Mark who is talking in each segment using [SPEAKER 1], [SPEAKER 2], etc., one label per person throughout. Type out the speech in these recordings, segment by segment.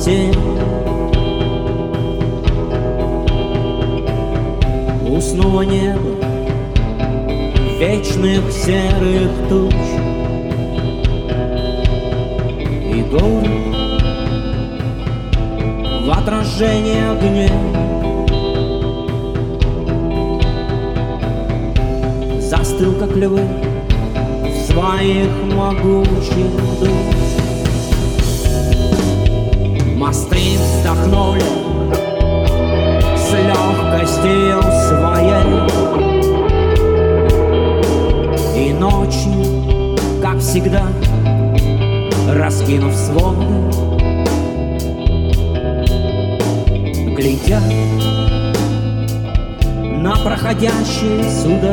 [SPEAKER 1] тень. Уснуло небо вечных серых туч, и город в отражении огней застыл, как львы, в своих могучих душ. Мосты вздохнули с легкостью своей, и ночью, как всегда, раскинув своды, глядя на проходящие суда.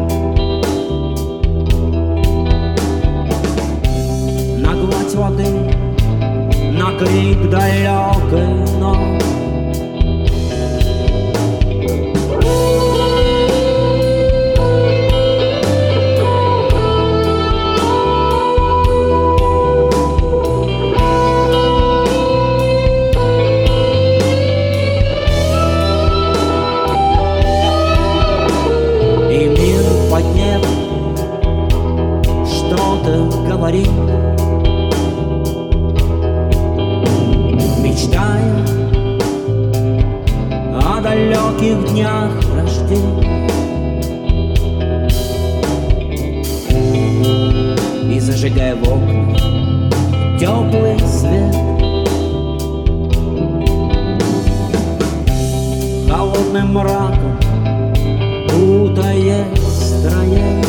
[SPEAKER 1] На гладь воды, на крик далекой ночи. И мир под небом что-то говорит, мечтая о далеких днях рождения, и зажигая в окнах теплый свет, холодным мраком путая строение.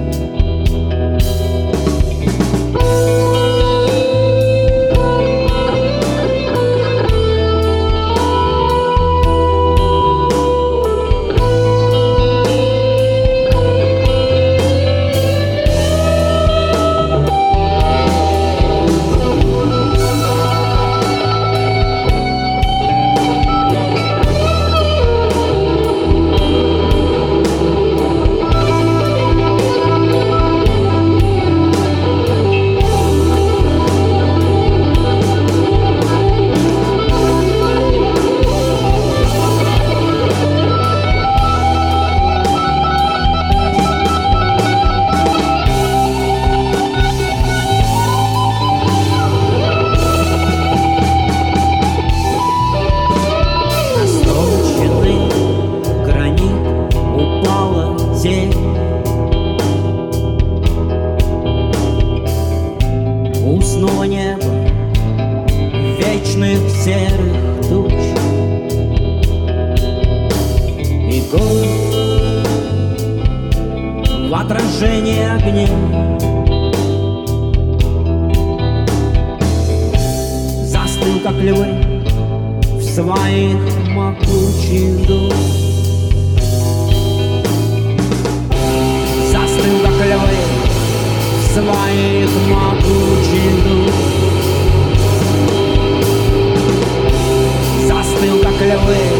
[SPEAKER 1] Уснуло небо вечных серых туч, и город в отражении огней застыл, как львы, в своих могучих душ. Застыл, как львы, в своих могучих душ. Застыл, как львы,